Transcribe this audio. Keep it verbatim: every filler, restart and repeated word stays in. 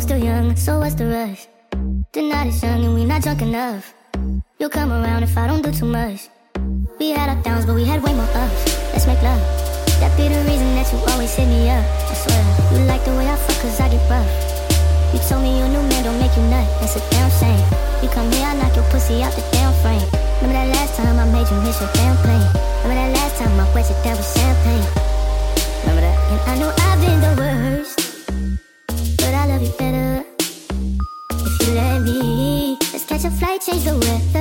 still young, so what's the rush? The night is young and we not drunk enough. You'll come around if I don't do too much. We had our downs, but we had way more ups. Let's make love. That be the reason that you always hit me up. I swear, you like the way I fuck cause I get rough. You told me your new man don't make you nut. That's a damn shame. You come here, I knock your pussy out the damn frame. Remember that last time I made you miss your damn plane? Remember that last time I wet you down with champagne? Remember that? And I know I've been the worst, but I love you better if you let me. Let's catch a flight, change the weather.